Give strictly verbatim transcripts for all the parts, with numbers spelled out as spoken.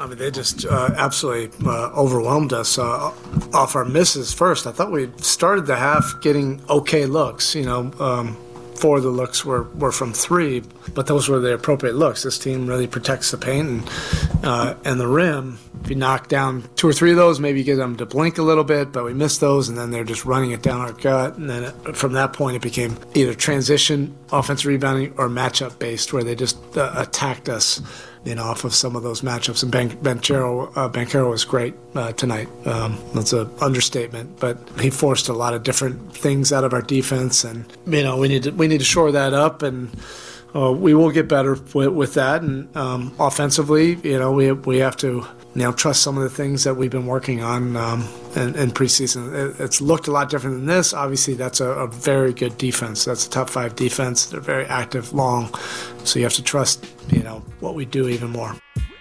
I mean, they just uh, absolutely uh, overwhelmed us uh, off our misses first. I thought we started the half getting okay looks. You know, um, four of the looks were, were from three, but those were the appropriate looks. This team really protects the paint and, uh, and the rim. If you knock down two or three of those, maybe you get them to blink a little bit, but we missed those, and then they're just running it down our gut. And then it, from that point, it became either transition, offensive rebounding, or matchup-based, where they just uh, attacked us, you know, off of some of those matchups. And Ben- Banchero, uh, Banchero was great uh, tonight. Um, that's an understatement, but he forced a lot of different things out of our defense, and you know, we need to we need to shore that up, and uh, we will get better with, with that. And um, offensively, you know, we we have to. You know, trust some of the things that we've been working on um, in, in preseason. It, it's looked a lot different than this. Obviously, that's a, a very good defense. That's a top five defense. They're very active, long. So you have to trust, you know, what we do even more.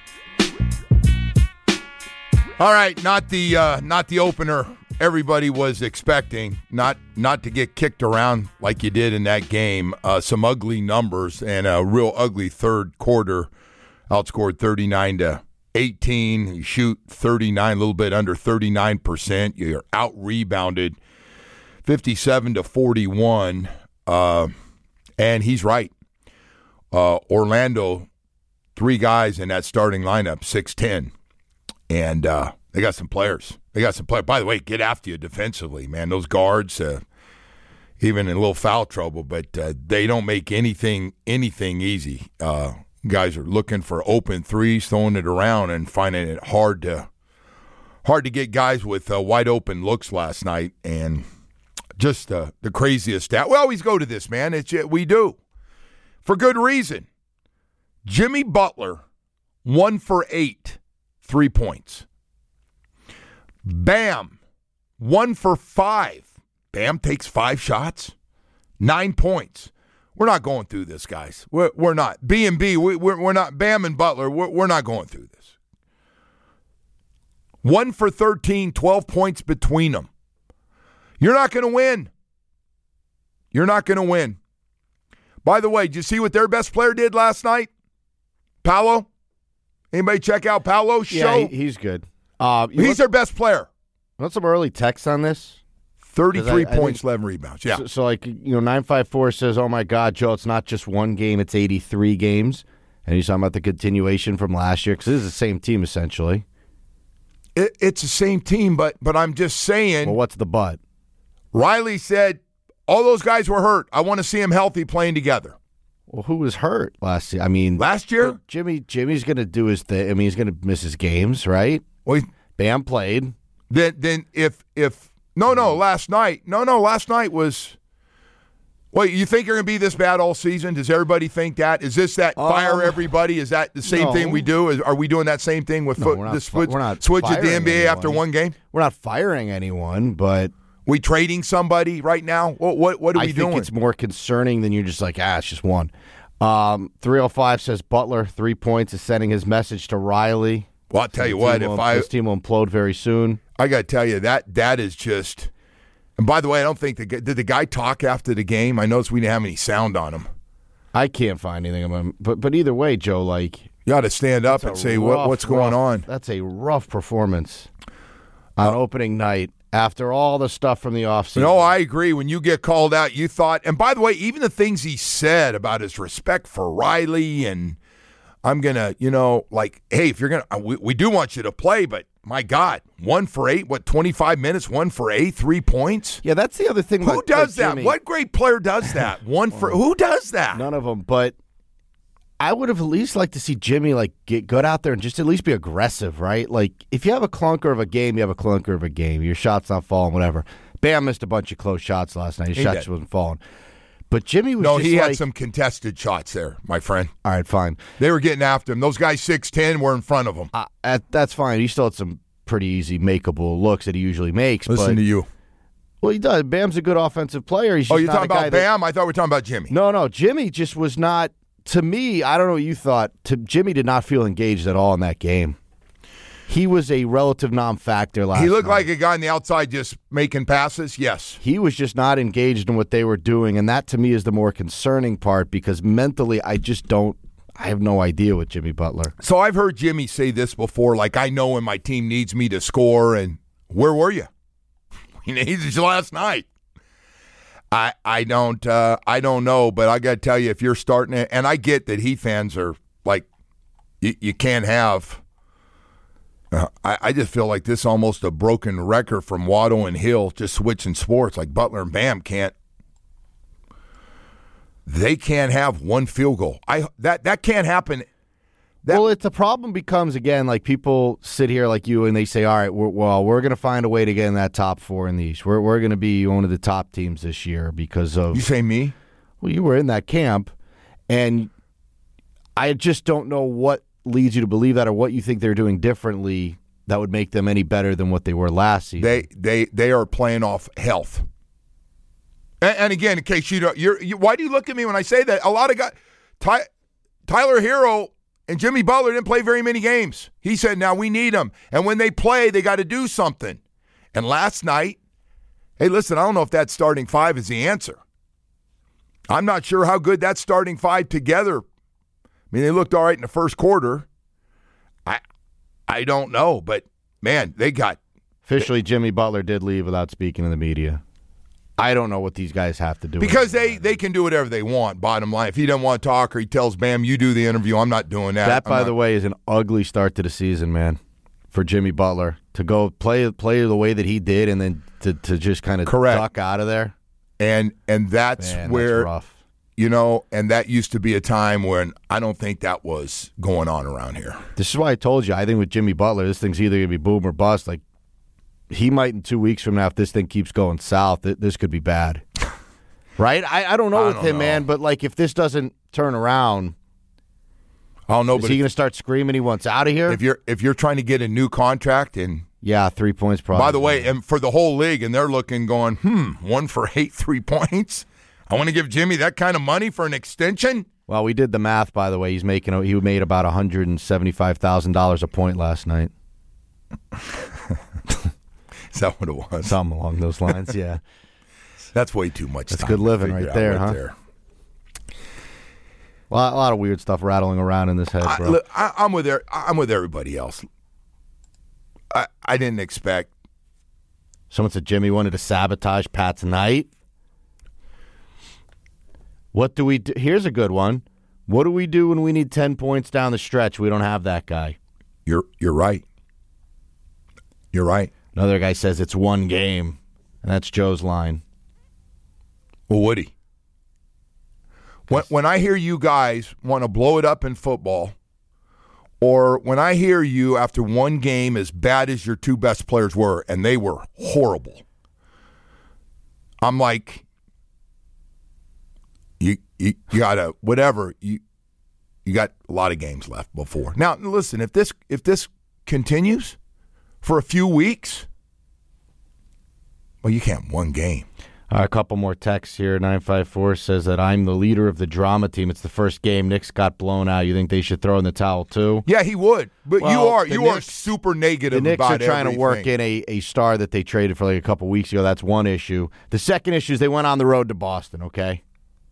All right, not the uh, not the opener everybody was expecting. Not not to get kicked around like you did in that game. Uh, some ugly numbers and a real ugly third quarter. Outscored thirty-nine to eighteen, you shoot thirty-nine, a little bit under thirty-nine percent. You're out-rebounded fifty-seven to forty-one. Uh, and he's right. Uh, Orlando, three guys in that starting lineup, six ten. And uh, they got some players. They got some players. By the way, get after you defensively, man. Those guards, uh, even in a little foul trouble, but uh, they don't make anything anything easy. Uh Guys are looking for open threes, throwing it around, and finding it hard to hard to get guys with uh, wide open looks last night. And just uh, the craziest stat. We always go to this, man. It's we do for good reason. Jimmy Butler, one for eight, three points. Bam, one for five. Bam takes five shots, nine points. We're not going through this, guys. We're, we're not. B and B, we, we're, we're not. Bam and Butler, we're, we're not going through this. One for thirteen, twelve points between them. You're not going to win. You're not going to win. By the way, did you see what their best player did last night? Paolo? Anybody check out Paolo's show? Yeah, he, he's good. Uh, he's want, their best player. Want some early text on this? thirty-three I, I points, think, eleven rebounds. Yeah. So, so, like, you know, nine five four says, oh, my God, Joe, it's not just one game, it's eighty-three games. And he's talking about the continuation from last year because this is the same team, essentially. It, it's the same team, but but I'm just saying. Well, what's the but? Riley said, all those guys were hurt. I want to see them healthy playing together. Well, who was hurt last year? I mean, last year? Jimmy Jimmy's going to do his thing. I mean, he's going to miss his games, right? Well, he, Bam played. Then, then if if. No, no, last night. No, no, last night was – wait, you think you're going to be this bad all season? Does everybody think that? Is this that fire um, everybody? Is that the same no. thing we do? Is, are we doing that same thing with no, foot, we're not, this switch, we're not switch at the N B A anyone. after one game? We're not firing anyone, but – we trading somebody right now? What what, what are I we doing? I think it's more concerning than you're just like, ah, it's just one. Um, three oh five says Butler, three points, is sending his message to Riley. Well, I'll tell you what. Will, if I This team will implode very soon. I got to tell you, that that is just – and by the way, I don't think the did the guy talk after the game? I noticed we didn't have any sound on him. I can't find anything about him. But but either way, Joe, like you got to stand up and say rough, what what's going rough, on. That's a rough performance on uh, opening night after all the stuff from the offseason. No, I agree. When you get called out, you thought. And by the way, even the things he said about his respect for Riley and I'm gonna, you know, like, hey, if you're gonna, we, we do want you to play, but. My God, one for eight, what, twenty-five minutes, one for eight, three points? Yeah, that's the other thing. Who about, does like that? Jimmy. What great player does that? One for, who does that? None of them, but I would have at least liked to see Jimmy, like, get good out there and just at least be aggressive, right? Like, if you have a clunker of a game, you have a clunker of a game. Your shot's not falling, whatever. Bam missed a bunch of close shots last night. His he shot did. just wasn't falling. But Jimmy was No, just he like, had some contested shots there, my friend. All right, fine. They were getting after him. Those guys six ten were in front of him. Uh, at, that's fine. He still had some pretty easy makeable looks that he usually makes. Listen but, to you. Well, he does. Bam's a good offensive player. He's just oh, you're not talking a guy about that, Bam? I thought we were talking about Jimmy. No, no. Jimmy just was not, to me, I don't know what you thought. To, Jimmy did not feel engaged at all in that game. He was a relative non-factor last night. He looked night. like a guy on the outside just making passes, yes. He was just not engaged in what they were doing, and that to me is the more concerning part because mentally I just don't I have no idea with Jimmy Butler. So I've heard Jimmy say this before, like, I know when my team needs me to score, and where were you? We needed you last night. I I don't uh, I don't know, but I got to tell you, if you're starting it, and I get that Heat fans are like, you, you can't have. Uh, I, I just feel like this is almost a broken record from Waddle and Hill just switching sports. Like Butler and Bam can't. They can't have one field goal. I that that can't happen. That, well, it's the problem becomes, again, like people sit here like you and they say, all right, we're, well, we're going to find a way to get in that top four in the East. We're, we're going to be one of the top teams this year because of... You say me? Well, you were in that camp, and I just don't know what leads you to believe that or what you think they're doing differently that would make them any better than what they were last season. They they they are playing off health. And, and again, in case you don't... You're, you, why do you look at me when I say that? A lot of guys... Ty, Tyler Hero... And Jimmy Butler didn't play very many games. He said, now we need them. And when they play, they got to do something. And last night, hey, listen, I don't know if that starting five is the answer. I'm not sure how good that starting five together. I mean, they looked all right in the first quarter. I I don't know, but, man, they got. Officially, Jimmy Butler did leave without speaking to the media. I don't know what these guys have to do. Because they, they can do whatever they want, bottom line. If he doesn't want to talk or he tells Bam, you do the interview, I'm not doing that. That, by not, the way, is an ugly start to the season, man, for Jimmy Butler. To go play play the way that he did and then to, to just kind of duck out of there. And and that's man, where, that's rough. You know, and that used to be a time when I don't think that was going on around here. This is why I told you, I think with Jimmy Butler, this thing's either going to be boom or bust. Like, he might in two weeks from now, if this thing keeps going south, this could be bad. Right? I, I don't know I with don't him, know. man, but like if this doesn't turn around, I don't know. is but he going to start screaming he wants out of here? If you're if you're trying to get a new contract, and yeah, three points probably. By the way, and for the whole league, and they're looking, going, hmm, one for eight three points. I want to give Jimmy that kind of money for an extension. Well, we did the math. By the way, he's making he made about one hundred and seventy five thousand dollars a point last night. Is that what it was? Something along those lines, yeah. That's way too much. That's time good to living figure right there, out huh? right there. A lot, a lot of weird stuff rattling around in this head, I, bro. look, I, I'm with er, I'm with everybody else. I I didn't expect. Someone said Jimmy wanted to sabotage Pat's night. What do we do? Here's a good one. What do we do when we need ten points down the stretch? We don't have that guy. You're you're right. You're right. Another guy says it's one game, and that's Joe's line. Well, Woody, when, when I hear you guys want to blow it up in football, or when I hear you after one game as bad as your two best players were, and they were horrible, I'm like, you you, you gotta whatever you you got a lot of games left before. Now, listen, if this if this continues for a few weeks, well, you can't have one game. Uh, a couple more texts here. nine five four says that I'm the leader of the drama team. It's the first game. Knicks got blown out. You think they should throw in the towel too? Yeah, he would. But well, you are you Knicks, are super negative the Knicks about are trying everything. to work in a, a star that they traded for like a couple weeks ago. That's one issue. The second issue is they went on the road to Boston, okay?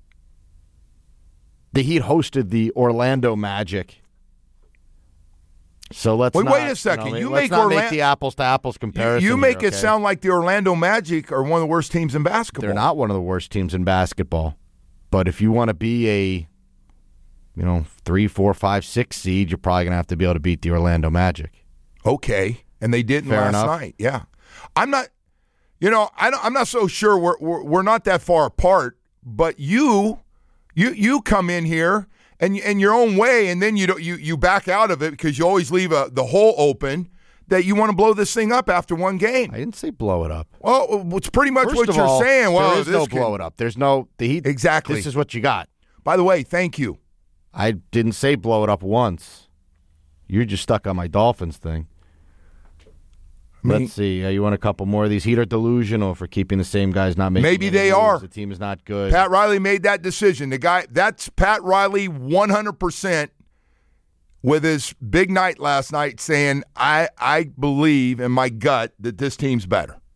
The Heat hosted the Orlando Magic. So let's wait, not, wait a second. You, know, You let's make not Orla- make the apples to apples comparison. You, you make here, it okay? sound like the Orlando Magic are one of the worst teams in basketball. They're not one of the worst teams in basketball. But if you want to be a, you know, three, four, five, six seed, you're probably going to have to be able to beat the Orlando Magic. Okay, and they didn't Fair last enough. night. Yeah, I'm not. You know, I don't, I'm not so sure we're, we're we're not that far apart. But you, you you come in here and in your own way, and then you don't you you back out of it because you always leave a, the hole open that you want to blow this thing up after one game. I didn't say blow it up. Well, it's pretty much First what of you're all, saying. Well, there is this no can- blow it up. There's no the Heat. Exactly. This is what you got. By the way, thank you. I didn't say blow it up once. You're just stuck on my Dolphins thing. mean- Let's see. Uh, you want a couple more of these? Heat are delusional for keeping the same guys not making. Maybe any they moves. are. The team is not good. Pat Riley made that decision. The guy, that's Pat Riley one hundred percent with his big night last night saying, I, I believe in my gut that this team's better. I'm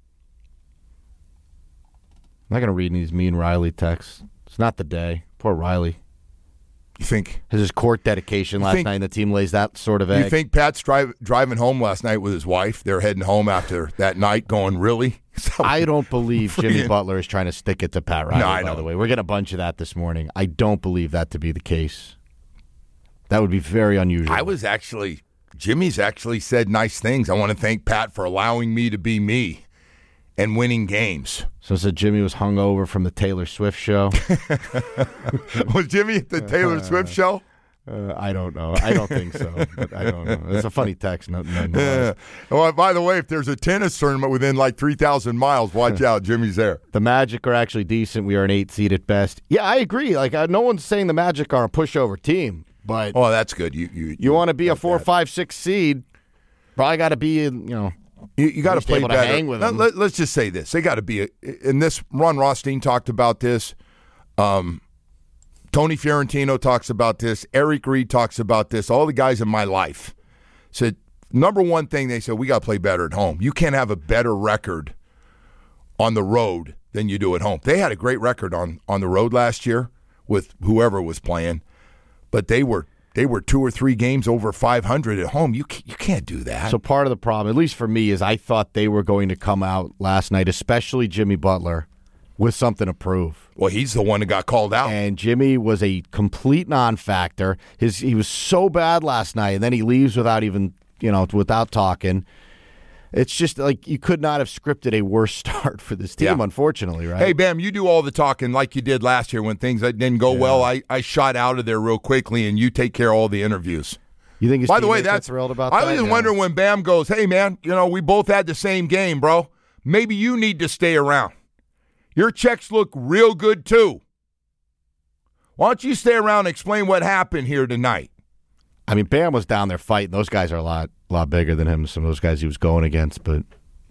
not going to read these mean Riley texts. It's not the day. Poor Riley. You think his court dedication last think, night, and the team lays that sort of egg. You think Pat's drive, driving home last night with his wife? They're heading home after that night going, really? So, I don't believe Jimmy Butler is trying to stick it to Pat Riley, no, I by don't. the way. We're getting a bunch of that this morning. I don't believe that to be the case. That would be very unusual. I was actually, Jimmy's actually said nice things. I want to thank Pat for allowing me to be me and winning games. So said Jimmy was hungover from the Taylor Swift show. Was Jimmy at the Taylor uh, Swift show? Uh, I don't know. I don't think so. But I don't know. It's a funny text. No, no, no. Yeah. Well, by the way, if there's a tennis tournament within like three thousand miles, watch out. Jimmy's there. The Magic are actually decent. We are an eight seed at best. Yeah, I agree. Like uh, no one's saying the Magic are a pushover team, but oh, that's good. You you, you, you want to be a four, that. five, six seed? Probably got to be in, you know. You, you got to play better. Hang with them. Let, let's just say this: they got to be. A, and this, Ron Rothstein talked about this. Um, Tony Fiorentino talks about this. Eric Reed talks about this. All the guys in my life said number one thing they said: we got to play better at home. You can't have a better record on the road than you do at home. They had a great record on on the road last year with whoever was playing, but they were. They were two or three games over five hundred at home. You can't, you can't do that. So part of the problem, at least for me, is I thought they were going to come out last night, especially Jimmy Butler, with something to prove. Well, he's the one that got called out. And Jimmy was a complete non-factor. His He was so bad last night, and then he leaves without even, you know, without talking. It's just like you could not have scripted a worse start for this team, yeah. unfortunately, right? Hey, Bam, you do all the talking like you did last year when things didn't go yeah. well. I, I shot out of there real quickly, and you take care of all the interviews. You think his By the way, that's thrilled about I that? was just yeah. wondering when Bam goes, hey, man, you know, we both had the same game, bro. Maybe you need to stay around. Your checks look real good, too. Why don't you stay around and explain what happened here tonight? I mean, Bam was down there fighting. Those guys are a lot, lot bigger than him. Some of those guys he was going against, but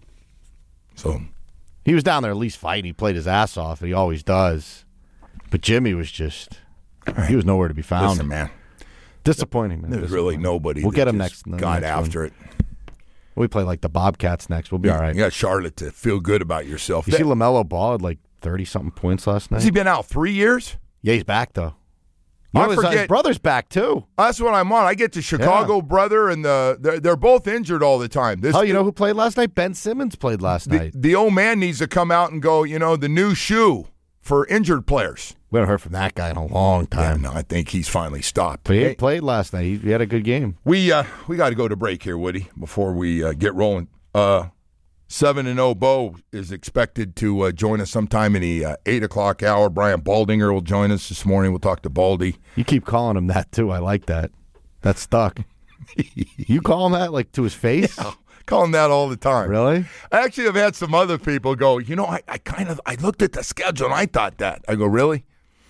so he was down there at least fighting. He played his ass off, and he always does. But Jimmy was just right. he was nowhere to be found. Listen, man, disappointing. Man. There's really nobody. We'll that get him next. next. Got next after one. it. We play like the Bobcats next. We'll be you, all right. You got Charlotte to feel good about yourself. You that, see LaMelo Ball had like thirty something points last night. Has he been out three years? Yeah, he's back though. You I know, his, forget. his brother's back too. That's what I'm on. I get the Chicago yeah. brother, and the they're, they're both injured all the time. This, oh, you know who played last night? Ben Simmons played last the, night. The old man needs to come out and go, you know, the new shoe for injured players. We haven't heard from that guy in a long time. Yeah, no, I think he's finally stopped. But he hey, played last night. He, he had a good game. We uh, we got to go to break here, Woody, before we uh, get rolling. Uh, Seven and zero Bo is expected to uh, join us sometime in the uh, eight o'clock hour. Brian Baldinger will join us this morning. We'll talk to Baldy. You keep calling him that too. I like that. That's stuck. You call him that like to his face? Yeah, call him that all the time. Really? I actually have had some other people go, you know, I, I kind of I looked at the schedule and I thought that. I go, really?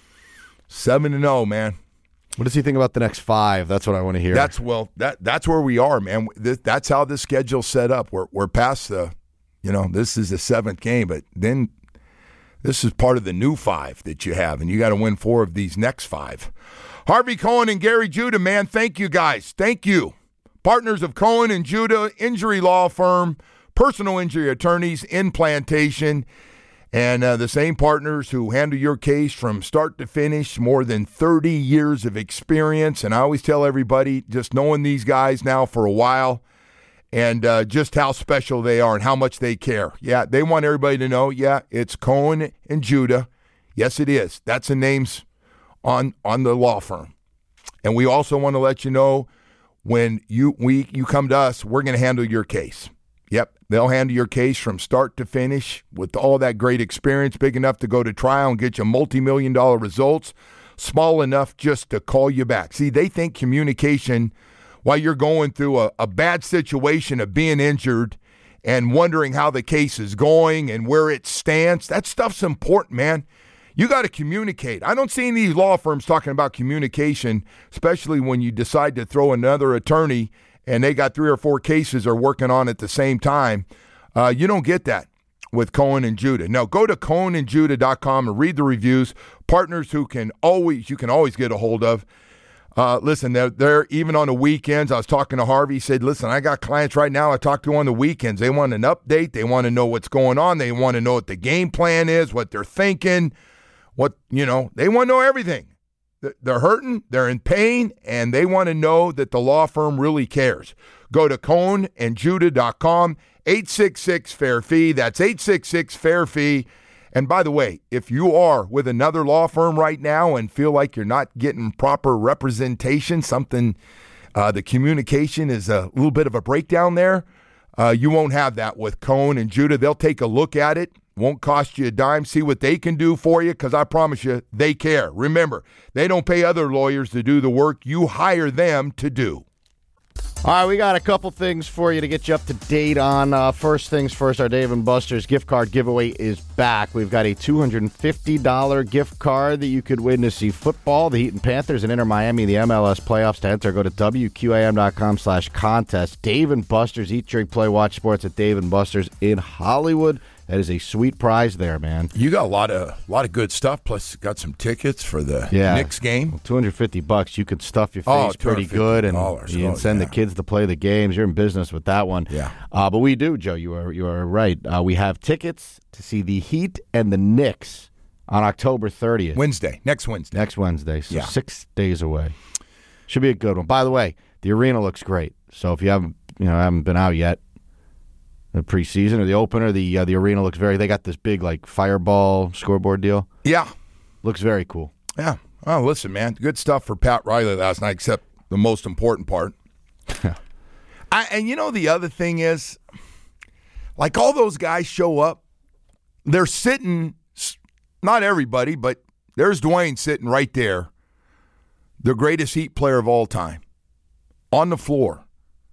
Seven and zero, man. What does he think about the next five? That's what I want to hear. That's well, that that's where we are, man. This, that's how the schedule's set up. We're we're past the. You know, this is the seventh game, but then this is part of the new five that you have, and you got to win four of these next five. Harvey Cohen and Gary Judah, man, thank you guys. Thank you. Partners of Cohen and Judah, injury law firm, personal injury attorneys in Plantation, and uh, the same partners who handle your case from start to finish, more than thirty years of experience. And I always tell everybody, just knowing these guys now for a while, and uh, just how special they are and how much they care. Yeah, they want everybody to know, yeah, it's Cohen and Judah. Yes, it is. That's the names on on the law firm. And we also want to let you know when you we you come to us, we're going to handle your case. Yep, they'll handle your case from start to finish with all that great experience, big enough to go to trial and get you multi-million dollar results, small enough just to call you back. See, they think communication while you're going through a, a bad situation of being injured and wondering how the case is going and where it stands, that stuff's important, man. You got to communicate. I don't see any of these law firms talking about communication, especially when you decide to throw another attorney and they got three or four cases they're working on at the same time. Uh, you don't get that with Cohen and Judah. Now, go to cohen and judah dot com and read the reviews. Partners who can always you can always get a hold of. Uh, listen, they're, they're even on the weekends. I was talking to Harvey. He said, listen, I got clients right now I talk to on the weekends. They want an update. They want to know what's going on. They want to know what the game plan is, what they're thinking, what, you know, they want to know everything. They're hurting, they're in pain, and they want to know that the law firm really cares. Go to cohn and judah dot com, eight six six, fair fee. That's eight six six, fair fee. And by the way, if you are with another law firm right now and feel like you're not getting proper representation, something, uh, the communication is a little bit of a breakdown there, uh, you won't have that with Cohn and Judah. They'll take a look at it. Won't cost you a dime. See what they can do for you, because I promise you, they care. Remember, they don't pay other lawyers to do the work. You hire them to do. All right, we got a couple things for you to get you up to date on. Uh, first things first, our Dave and Buster's gift card giveaway is back. We've got a two hundred fifty dollars gift card that you could win to see football, the Heat and Panthers, and Inter Miami, the M L S playoffs. To enter, go to W Q A M dot com slash contest. Dave and Buster's, eat, drink, play, watch sports at Dave and Buster's in Hollywood. That is a sweet prize there, man. You got a lot of lot of good stuff. Plus, got some tickets for the yeah. Knicks game. Well, two hundred fifty bucks. You could stuff your oh, face pretty good, and you can oh, send yeah. the kids to play the games. You're in business with that one. Yeah. Uh, but we do, Joe. You are you are right. Uh, we have tickets to see the Heat and the Knicks on October thirtieth. Wednesday, next Wednesday. Next Wednesday. So yeah. six days away. Should be a good one. By the way, the arena looks great. So if you haven't you know haven't been out yet. The preseason or the opener, the uh, the arena looks very. They got this big like fireball scoreboard deal. Yeah, looks very cool. Yeah. Oh, listen, man, good stuff for Pat Riley last night. Except the most important part. I, and you know the other thing is, like all those guys show up, they're sitting. Not everybody, but there's Dwayne sitting right there, the greatest Heat player of all time, on the floor,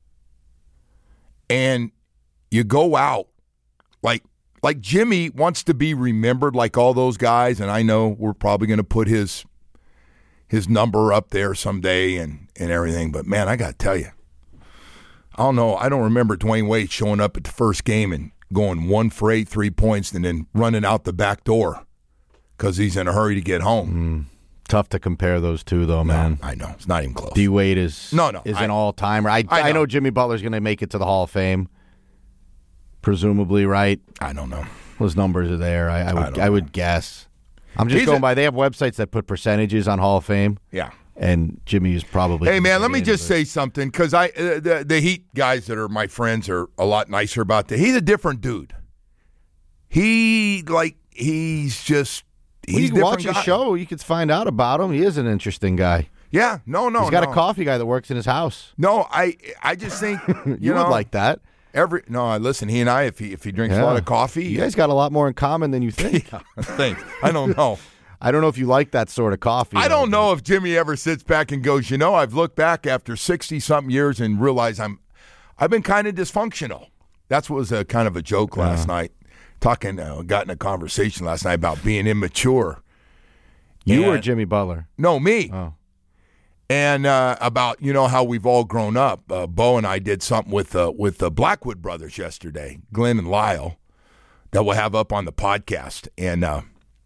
and. You go out, like like Jimmy wants to be remembered like all those guys, and I know we're probably going to put his his number up there someday and, and everything, but, man, I got to tell you, I don't know. I don't remember Dwayne Wade showing up at the first game and going one for eight, three points, and then running out the back door because he's in a hurry to get home. Mm. Tough to compare those two, though, man. No, I know. It's not even close. D. Wade is, no, no, is I, an all-timer. I, I, know. I know Jimmy Butler's going to make it to the Hall of Fame. Presumably, right? I don't know. Those numbers are there. I, I would I, I would guess. I'm just He's going a, by. They have websites that put percentages on Hall of Fame. Yeah. And Jimmy is probably. Hey man, let me just say something because I uh, the the Heat guys that are my friends are a lot nicer about that. He's a different dude. He like he's just he's when you different watch guy. his show, you could find out about him. He is an interesting guy. Yeah. No. No. He's got no. a coffee guy that works in his house. No. I I just think you, you know, would like that. Every no, listen. He and I, if he if he drinks yeah. a lot of coffee, you guys got a lot more in common than you think. Thanks. I don't know. I don't know if you like that sort of coffee. I don't know if Jimmy ever sits back and goes, you know, I've looked back after sixty something years and realized I'm, I've been kind of dysfunctional. That's what was a kind of a joke last yeah. night. Talking, uh, got in a conversation last night about being immature. You and, or Jimmy Butler? No, me. Oh. And uh, about, you know, how we've all grown up. Uh, Bo and I did something with uh, with the Blackwood brothers yesterday, Glenn and Lyle, that we'll have up on the podcast. And uh,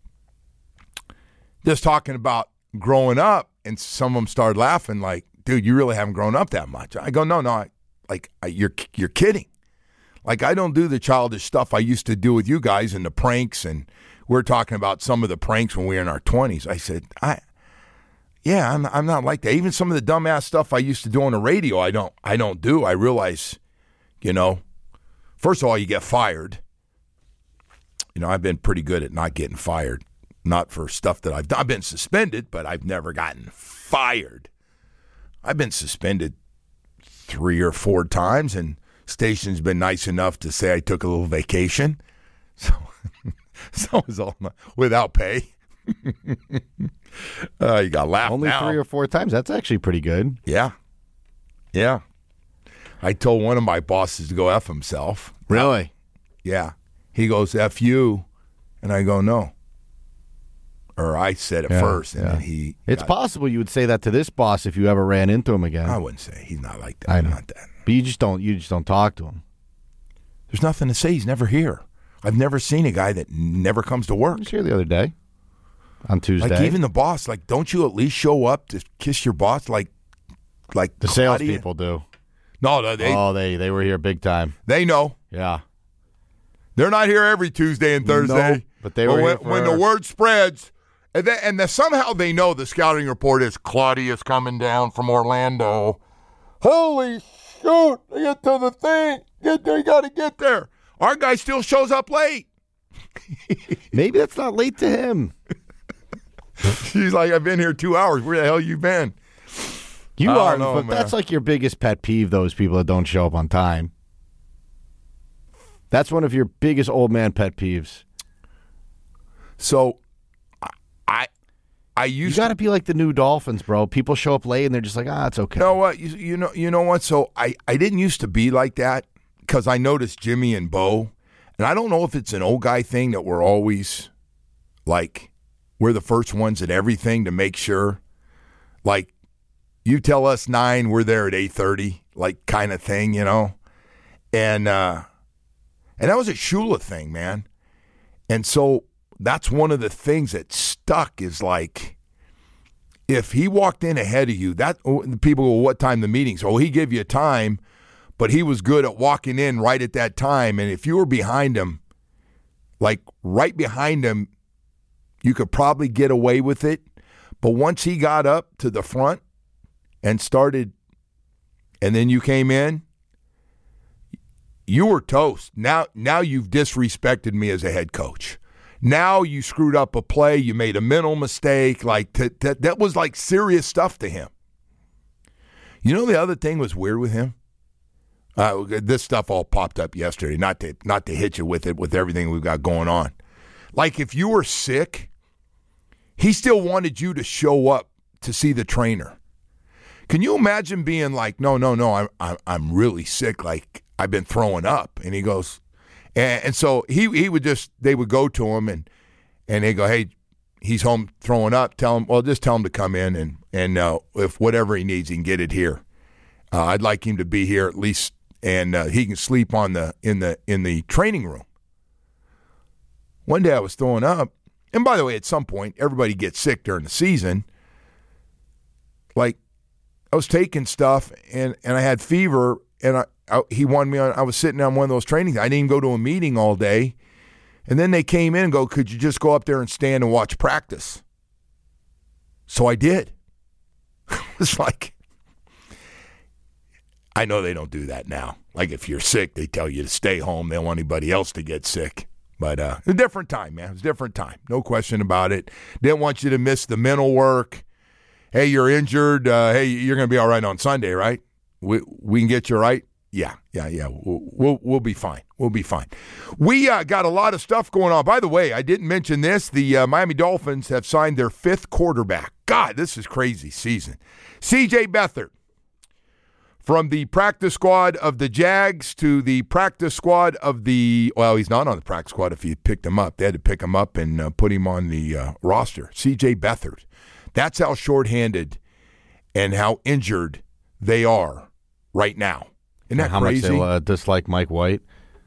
just talking about growing up, and some of them started laughing like, dude, you really haven't grown up that much. I go, no, no, I, like I, you're you're kidding. Like I don't do the childish stuff I used to do with you guys and the pranks. And we're talking about some of the pranks when we were in our twenties. I said, I... Yeah, I'm I'm not like that. Even some of the dumbass stuff I used to do on the radio, I don't I don't do. I realize, you know, first of all, you get fired. You know, I've been pretty good at not getting fired. Not for stuff that I've done. I've been suspended, but I've never gotten fired. I've been suspended three or four times, and station's been nice enough to say I took a little vacation. So, so it was all without pay. uh, you got to laugh Only now. three or four times. That's actually pretty good. Yeah. Yeah. I told one of my bosses to go F himself. Really? Yeah. He goes, F you. And I go, no. Or I said it yeah, first. And yeah. then he. It's possible you would say that to this boss if you ever ran into him again. I wouldn't say. He's not like that. I know. Not that. But you just don't, you just don't talk to him. There's nothing to say. He's never here. I've never seen a guy that never comes to work. He was here the other day. On Tuesday. Like even the boss, like don't you at least show up to kiss your boss like like the salespeople do. No, no, they Oh, they they were here big time. They know. Yeah. They're not here every Tuesday and Thursday. No, but they were when, here for when the word spreads And, then, and then somehow they know the scouting report is Claudia's coming down from Orlando. Holy shoot, get to the thing. Get there, you got to get there. Our guy still shows up late. Maybe that's not late to him. She's like, I've been here two hours. Where the hell you been? You I are, don't know, but man. that's like your biggest pet peeve, those people that don't show up on time. That's one of your biggest old man pet peeves. So, I, I, I You used got to. to be like the new Dolphins, bro. People show up late and they're just like, ah, it's okay. You know what? You, you know, you know what? So I, I didn't used to be like that because I noticed Jimmy and Bo, and I don't know if it's an old guy thing that we're always like, we're the first ones at everything to make sure. Like, you tell us nine, we're there at eight thirty, like kind of thing, you know? And uh, and that was a Shula thing, man. And so that's one of the things that stuck is like, if he walked in ahead of you, that people go, what time the meeting's? Oh, he gave you a time, but he was good at walking in right at that time. And if you were behind him, like right behind him, you could probably get away with it. But once he got up to the front and started, and then you came in, you were toast. Now, now you've disrespected me as a head coach. Now you screwed up a play. You made a mental mistake. Like t- t- that was like serious stuff to him. You know, the other thing was weird with him. Uh, this stuff all popped up yesterday. Not to not to hit you with it with everything we've got going on. Like if you were sick, he still wanted you to show up to see the trainer. Can you imagine being like, no, no, no, I'm I'm, I'm really sick. Like I've been throwing up, and he goes. And, and so he he would just, they would go to him and and they go, hey, he's home throwing up. Tell him, well, just tell him to come in and and uh, if whatever he needs, he can get it here. Uh, I'd like him to be here at least, and uh, he can sleep on the in the in the training room. One day I was throwing up, and by the way, at some point everybody gets sick during the season. Like I was taking stuff and and I had fever, and I. I, he wanted me on, I was sitting on one of those trainings. I didn't even go to a meeting all day. And then they came in and go, could you just go up there and stand and watch practice? So I did. It's like, I know they don't do that now. Like if you're sick, they tell you to stay home. They don't want anybody else to get sick. But uh, a different time, man. It was a different time. No question about it. Didn't want you to miss the mental work. Hey, you're injured. Uh, hey, you're going to be all right on Sunday, right? We, we can get you right. Yeah, yeah, yeah. We'll, we'll we'll be fine. We'll be fine. We uh, got a lot of stuff going on. By the way, I didn't mention this. The uh, Miami Dolphins have signed their fifth quarterback. God, this is crazy season. C J Beathard, from the practice squad of the Jags to the practice squad of the, well, he's not on the practice squad if you picked him up. They had to pick him up and uh, put him on the uh, roster. C J Beathard. That's how shorthanded and how injured they are right now. Isn't that how crazy? much they uh, dislike Mike White.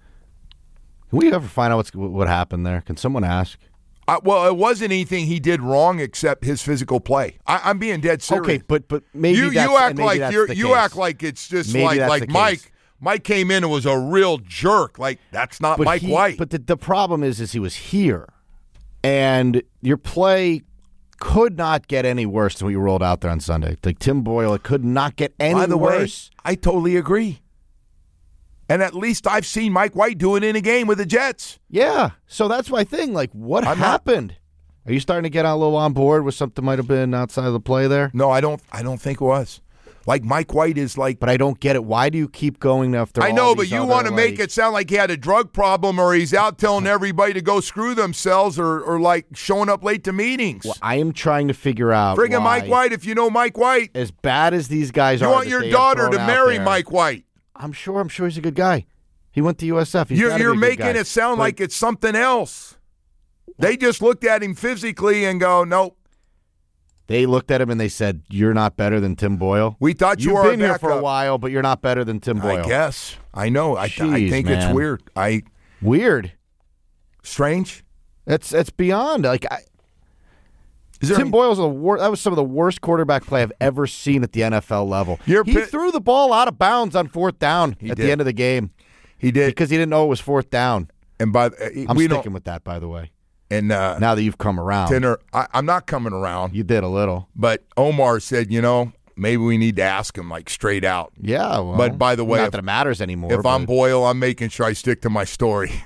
Can we ever find out what's, what happened there? Can someone ask? Uh, well, it wasn't anything he did wrong except his physical play. I, I'm being dead serious. Okay, but but maybe you that's, you act maybe like that's you're the you case. act like it's just Maybe like that's like the case. Mike. Mike came in and was a real jerk. Like that's not But Mike he- White. But the, the problem is, is he was here, and your play could not get any worse than what you rolled out there on Sunday. Like Tim Boyle, it could not get any By the worse. way, I totally agree. And at least I've seen Mike White do it in a game with the Jets. Yeah, so that's my thing. Like, what I'm not- happened? Are you starting to get a little on board with something might have been outside of the play there? No, I don't. I don't think it was. Like Mike White is like. But I don't get it. Why do you keep going after? I all know, but these you other, want to make like- it sound like he had a drug problem or he's out telling everybody to go screw themselves or, or like showing up late to meetings. Well, I am trying to figure out. Friggin' why, Mike White, if you know Mike White. as bad as these guys You are, want that your they have daughter thrown to out marry there, Mike White. I'm sure. I'm sure he's a good guy. He went to U S F. He's You're, gotta be you're a good making guy. it sound But like it's something else. They just looked at him physically and go, nope. they looked at him and they said, "You're not better than Tim Boyle. We thought you You've were been our here for a backup." while, but you're not better than Tim Boyle." I guess. I know. I, I Jeez, think it's man. weird. I Weird. Strange. It's it's beyond like I, Is there Tim any- Boyle's a wor- that was some of the worst quarterback play I've ever seen at the N F L level. You're he pi- threw the ball out of bounds on fourth down He at did. the end of the game He did. because he didn't know it was fourth down. And by uh, I'm we sticking don't, with that, by the way. And uh, now that you've come around. Tinner, I, I'm not coming around. You did a little. But Omar said, you know, maybe we need to ask him, like, straight out. Yeah, well, but by the way, not if, that it matters anymore. If but... I'm Boyle, I'm making sure I stick to my story.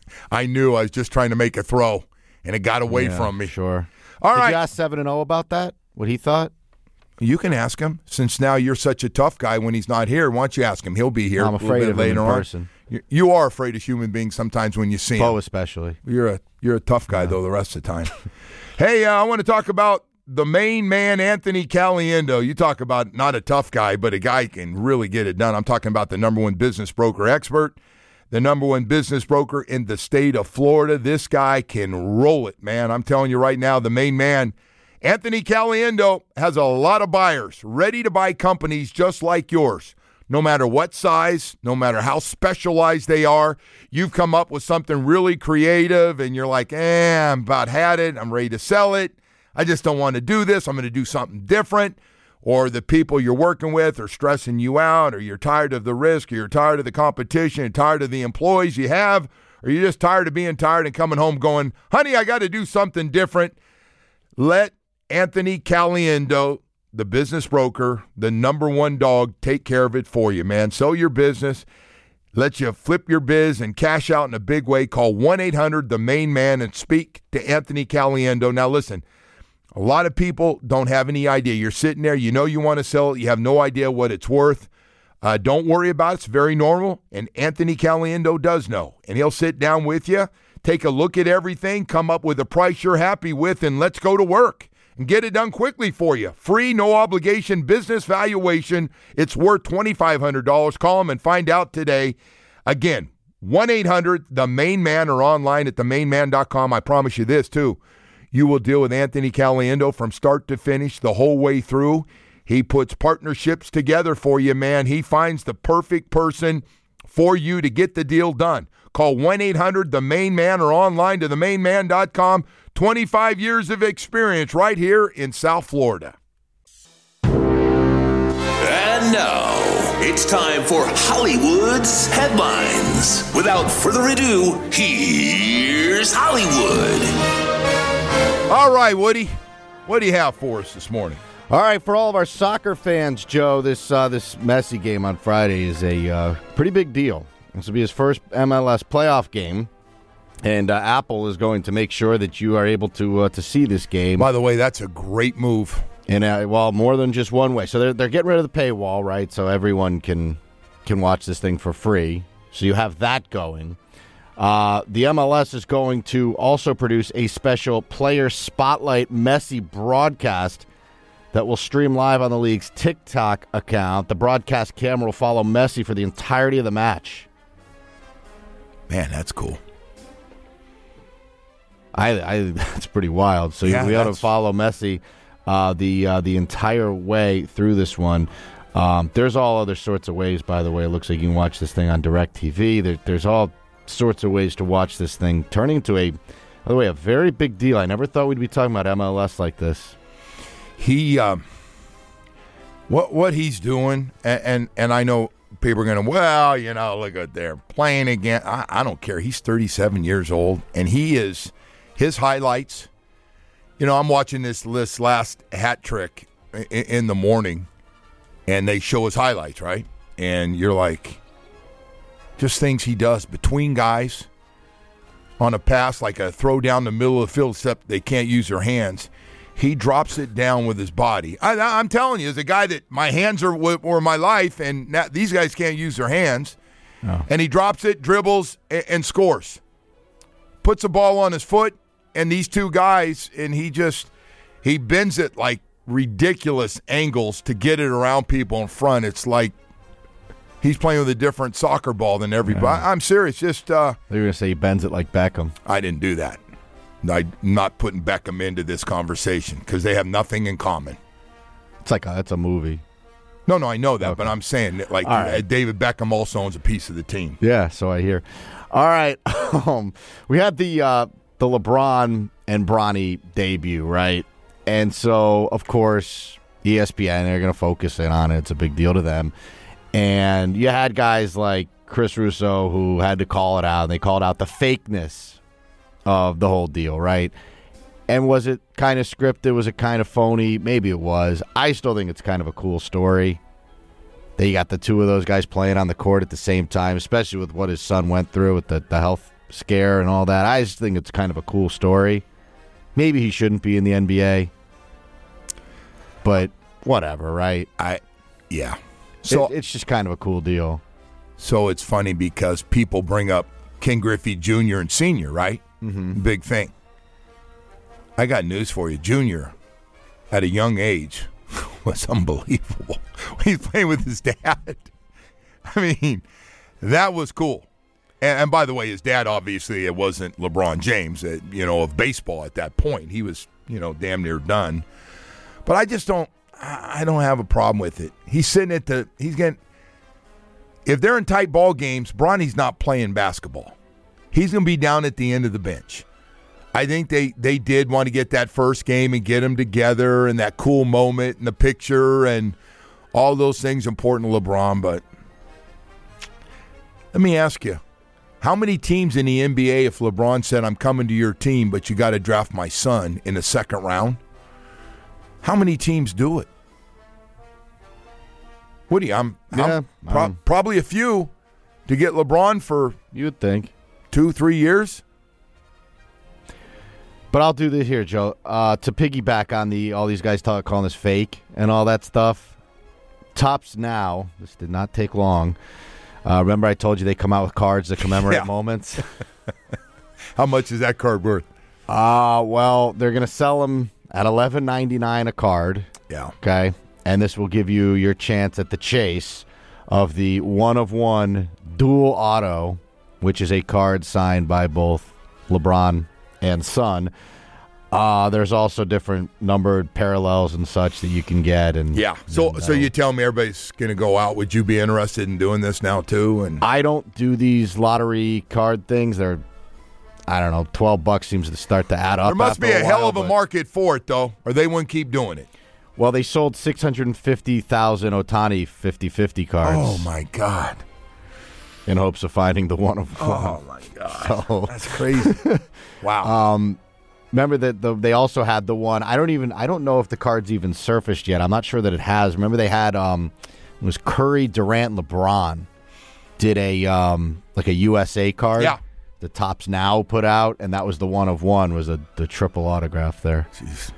I knew I was just trying to make a throw, and it got away yeah, from me. Sure. All Did right. you ask seven and oh about that? What he thought? You can ask him. Since now you're such a tough guy when he's not here, why don't you ask him? He'll be here. I'm afraid a little bit of later him in on. person. You, you are afraid of human beings sometimes when you see him. Bo especially. You're a you're a tough guy, yeah. though, the rest of the time. Hey, uh, I want to talk about the main man, Anthony Caliendo. You talk about not a tough guy, but a guy can really get it done. I'm talking about the number one business broker expert, the number one business broker in the state of Florida. This guy can roll it, man. I'm telling you right now, the main man, Anthony Caliendo, has a lot of buyers ready to buy companies just like yours. No matter what size, no matter how specialized they are, you've come up with something really creative and you're like, eh, I'm about had it. I'm ready to sell it. I just don't want to do this. I'm going to do something different. Or the people you're working with are stressing you out, or you're tired of the risk, or you're tired of the competition, you're tired of the employees you have, or you're just tired of being tired and coming home going, honey, I got to do something different. Let Anthony Caliendo, the business broker, the number one dog, take care of it for you, man. Sell your business, let you flip your biz and cash out in a big way. Call one eight hundred the main man and speak to Anthony Caliendo. Now, listen, a lot of people don't have any idea. You're sitting there, you know you want to sell it, you have no idea what it's worth. Uh, don't worry about it. It's very normal, and Anthony Caliendo does know. And he'll sit down with you, take a look at everything, come up with a price you're happy with, and let's go to work and get it done quickly for you. Free, no obligation business valuation. It's worth twenty-five hundred dollars. Call him and find out today. Again, one eight hundred the main man or online at the main man dot com. I promise you this, too. You will deal with Anthony Caliendo from start to finish the whole way through. He puts partnerships together for you, man. He finds the perfect person for you to get the deal done. Call one eight hundred the main man or online to the main man dot com. twenty-five years of experience right here in South Florida. And now, it's time for Hollywood's headlines. Without further ado, here's Hollywood. All right, Woody, what do you have for us this morning? All right, for all of our soccer fans, Joe, this uh, this Messi game on Friday is a uh, pretty big deal. This will be his first M L S playoff game, and uh, Apple is going to make sure that you are able to uh, to see this game. By the way, that's a great move. And uh, well, more than just one way. So they're they're getting rid of the paywall, right? So everyone can can watch this thing for free. So you have that going. Uh, the M L S is going to also produce a special Player Spotlight Messi broadcast that will stream live on the league's TikTok account. The broadcast camera will follow Messi for the entirety of the match. Man, that's cool. I, I that's pretty wild. So yeah, we ought to follow Messi uh, the uh, the entire way through this one. Um, there's all other sorts of ways, by the way. It looks like you can watch this thing on DirecTV. There, there's all sorts of ways to watch this thing, turning into a, by the way, a very big deal. I never thought we'd be talking about M L S like this. He, um, what what he's doing, and and, and I know people are going to, well, you know, look at they're playing again. I, I don't care. He's thirty-seven years old, and he is, his highlights, you know, I'm watching this, this last hat trick in, in the morning, and they show his highlights, right? And you're like, just things he does between guys on a pass, like a throw down the middle of the field, except they can't use their hands. He drops it down with his body. I, I'm telling you, as a guy that my hands are were my life, and now these guys can't use their hands. Oh. And he drops it, dribbles, and, and scores. Puts a ball on his foot, and these two guys, and he just, he bends it like ridiculous angles to get it around people in front. It's like he's playing with a different soccer ball than everybody. Yeah. I'm serious. Just uh, they were going to say he bends it like Beckham. I didn't do that. I'm not putting Beckham into this conversation because they have nothing in common. It's like a, it's a movie. No, no, I know that, okay. But I'm saying that, like, right. David Beckham also owns a piece of the team. Yeah, so I hear. All right, um, we had the uh, the LeBron and Bronny debut, right? And so, of course, E S P N, they're going to focus in on it. It's a big deal to them. And you had guys like Chris Russo who had to call it out. And they called out the fakeness of the whole deal, right? And was it kind of scripted? Was it kind of phony? Maybe it was. I still think it's kind of a cool story that you got the two of those guys playing on the court at the same time, especially with what his son went through with the, the health scare and all that. I just think it's kind of a cool story. Maybe he shouldn't be in the N B A, but whatever, right? I, yeah. So it, it's just kind of a cool deal. So it's funny because people bring up Ken Griffey Junior and Senior, right? Mm-hmm. Big thing. I got news for you. Junior, at a young age, was unbelievable. He's playing with his dad. I mean, that was cool. And, and by the way, his dad, obviously, it wasn't LeBron James, uh, you know, of baseball at that point. He was, you know, damn near done. But I just don't, I don't have a problem with it. He's sitting at the, he's getting, if they're in tight ball games, Bronny's not playing basketball. He's going to be down at the end of the bench. I think they, they did want to get that first game and get them together and that cool moment and the picture and all those things important to LeBron. But let me ask you, how many teams in the N B A, if LeBron said, I'm coming to your team, but you got to draft my son in the second round, how many teams do it? What do you, I'm, Yeah, I'm pro- um, probably a few to get LeBron for You would think. two, three years. But I'll do this here, Joe. Uh, to piggyback on the all these guys talk, calling this fake and all that stuff. Topps Now, this did not take long. Uh, remember I told you they come out with cards that commemorate Yeah. moments? How much is that card worth? Uh, well, they're going to sell them at eleven ninety-nine a card. Yeah. Okay. And this will give you your chance at the chase of the one of one dual auto, which is a card signed by both LeBron and son. Uh, there's also different numbered parallels and such that you can get. And Yeah. So and, so uh, you tell me everybody's going to go out. Would you be interested in doing this now too? And I don't do these lottery card things. They're, I don't know, twelve bucks seems to start to add up. there must after be a, hell while, of a but- market for it, though, or they wouldn't keep doing it. Well, they sold six hundred fifty thousand Otani fifty-fifty cards. Oh, my God. In hopes of finding the one of one. Oh, my God. So- That's crazy. Wow. Um, remember that the, they also had the one. I don't even. I don't know if the card's even surfaced yet. I'm not sure that it has. Remember they had um, it was Curry, Durant, LeBron did a um like a U S A card. Yeah. The Topps Now put out, and that was the one of one. Was a the triple autograph there. Jeez.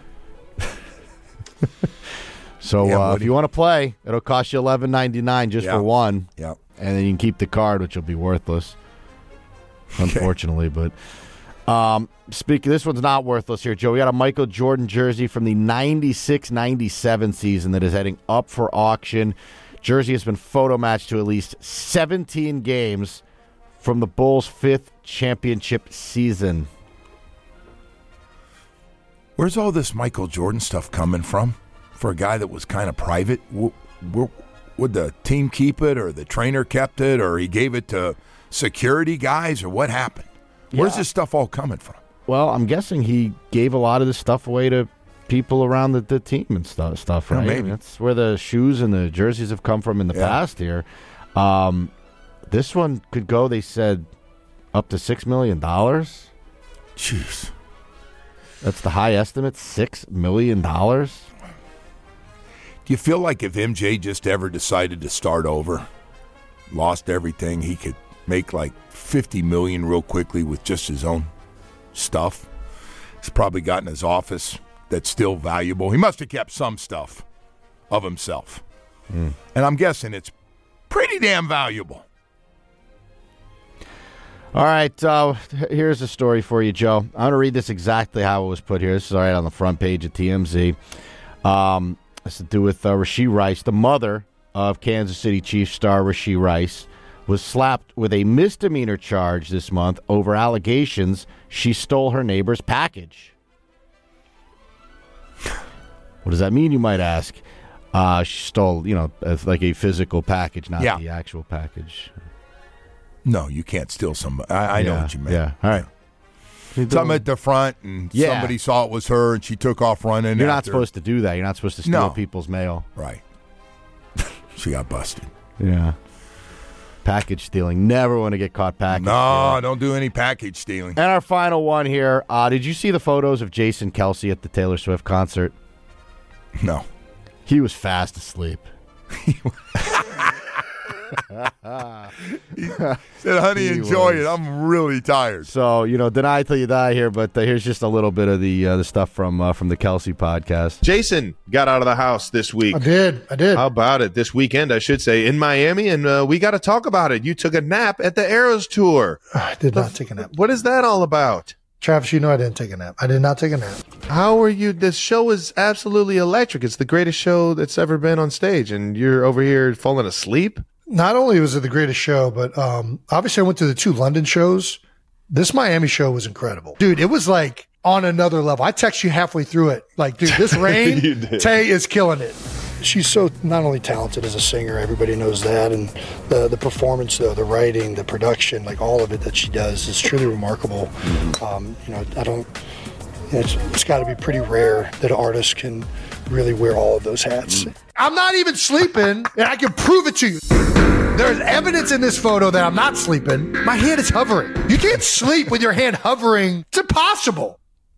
So Yeah, uh, what if do you you- want to play, it'll cost you eleven ninety-nine just Yeah. for one, Yeah. and then you can keep the card, which will be worthless. Unfortunately, but. Um, speaking, this one's not worthless here, Joe. We got a Michael Jordan jersey from the ninety-six ninety-seven season that is heading up for auction. Jersey has been photo matched to at least seventeen games from the Bulls' fifth championship season. Where's all this Michael Jordan stuff coming from for a guy that was kind of private? W- w- Would the team keep it, or the trainer kept it, or he gave it to security guys, or what happened? Where's Yeah. this stuff all coming from? Well, I'm guessing he gave a lot of this stuff away to people around the, the team and stuff, stuff Yeah, right? maybe. That's where the shoes and the jerseys have come from in the Yeah. past here. Um, this one could go, they said, up to six million dollars. Jeez. That's the high estimate, six million dollars. Do you feel like if M J just ever decided to start over, lost everything, he could make like fifty million dollars real quickly with just his own stuff? He's probably got in his office that's still valuable. He must have kept some stuff of himself. Mm. And I'm guessing it's pretty damn valuable. All right, uh, here's a story for you, Joe. I'm going to read this exactly how it was put here. This is all right on the front page of T M Z. Um, this has to do with uh, Rashee Rice, the mother of Kansas City Chiefs star Rashee Rice, was slapped with a misdemeanor charge this month over allegations she stole her neighbor's package. What does that mean, you might ask? Uh, she stole, you know, uh, like a physical package, not Yeah. the actual package. No, you can't steal somebody. I, I know Yeah, what you meant. Yeah, all right. Something at the front, and Yeah. somebody saw it was her, and she took off running. You're not after. supposed to do that. You're not supposed to steal No. people's mail. Right. She got busted. Yeah. Package stealing. Never want to get caught package No, stealing. don't do any package stealing. And our final one here. Uh, did you see the photos of Jason Kelce at the Taylor Swift concert? No. He was fast asleep. He said, honey, He enjoy was. it. I'm really tired. So, you know, deny till you die here, but uh, here's just a little bit of the uh, the stuff from uh, from the Kelce podcast. Jason got out of the house this week. I did. I did. How about it? This weekend, I should say, in Miami, and uh, we got to talk about it. You took a nap at the Eras Tour. I did not take a nap. What is that all about? Travis, you know I didn't take a nap. I did not take a nap. How are you? This show is absolutely electric. It's the greatest show that's ever been on stage, and you're over here falling asleep? Not only was it the greatest show, but um, obviously I went to the two London shows. This Miami show was incredible. Dude, it was like on another level. I text you halfway through it. Like, dude, this rain, Tay is killing it. She's so not only talented as a singer, everybody knows that, and the the performance, though, the writing, the production, like all of it that she does is truly remarkable. Um, you know, I don't, you know, it's, it's got to be pretty rare that an artist can really wear all of those hats. I'm not even sleeping, and I can prove it to you. There's evidence in this photo that I'm not sleeping. My hand is hovering. You can't sleep with your hand hovering. It's impossible.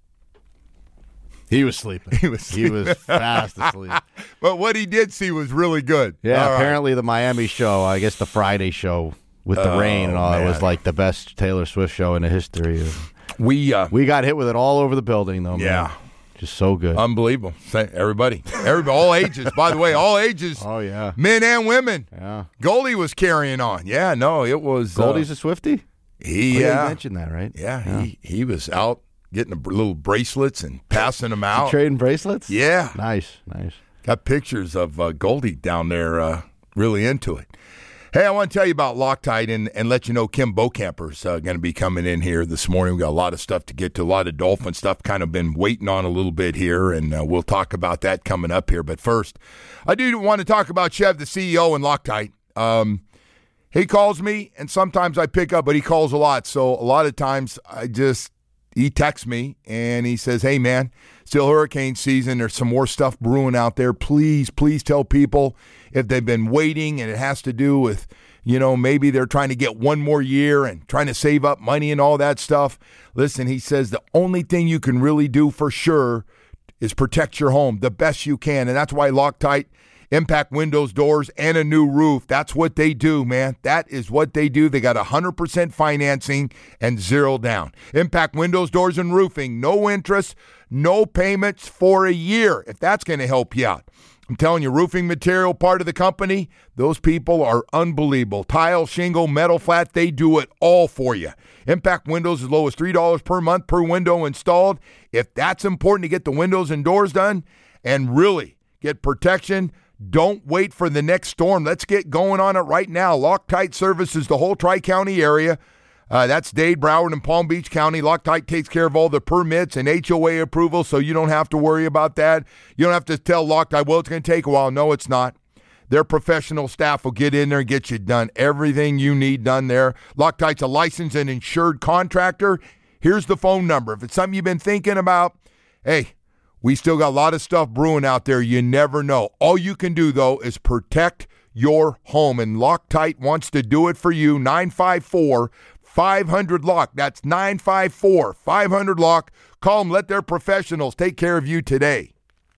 He was sleeping. He was He was fast asleep. But what he did see was really good. Yeah, All right. apparently the Miami show, I guess the Friday show with the Oh, rain and all, it was man. like the best Taylor Swift show in the history. Of, We, uh, we got hit with it all over the building, though, man. Yeah. Just so good. unbelievable. Say- Everybody. Everybody, all ages. By the way, all ages. oh, yeah. Men and women. Yeah. Goldie was carrying on. Yeah, no, it was. uh, Goldie's a Swiftie? He, Oh, yeah, yeah. you mentioned that, right? Yeah, He, he was out getting a br- little bracelets and passing them out. Trading bracelets? Yeah. Nice, nice. Got pictures of uh, Goldie down there uh, really into it. Hey, I want to tell you about Loctite and, and let you know Kim Bocamper's uh, going to be coming in here this morning. We got a lot of stuff to get to, a lot of Dolphin stuff, kind of been waiting on a little bit here, and uh, we'll talk about that coming up here. But first, I do want to talk about Chev, the C E O, and Loctite. Um, he calls me, and sometimes I pick up, but he calls a lot. So a lot of times I just, he texts me, and he says, hey, man, still hurricane season. There's some more stuff brewing out there. Please, please tell people if they've been waiting and it has to do with, you know, maybe they're trying to get one more year and trying to save up money and all that stuff. Listen, he says the only thing you can really do for sure is protect your home the best you can. And that's why Loctite, Impact Windows, Doors, and a new roof, that's what they do, man. That is what they do. They got one hundred percent financing and zero down. Impact Windows, Doors, and Roofing, no interest, no payments for a year, if that's going to help you out. I'm telling you, roofing material part of the company, those people are unbelievable. Tile, shingle, metal flat, they do it all for you. Impact Windows as low as three dollars per month per window installed. If that's important to get the windows and doors done and really get protection, don't wait for the next storm. Let's get going on it right now. Loctite services the whole Tri-County area. Uh, that's Dade, Broward, and Palm Beach County. Loctite takes care of all the permits and H O A approval, so you don't have to worry about that. You don't have to tell Loctite, well, it's going to take a while. No, it's not. Their professional staff will get in there and get you done. Everything you need done there. Loctite's a licensed and insured contractor. Here's the phone number. If it's something you've been thinking about, hey, we still got a lot of stuff brewing out there. You never know. All you can do, though, is protect your home, and Loctite wants to do it for you. nine five four, five hundred, lock. That's nine five four, five hundred, lock. Call them. Let their professionals take care of you today.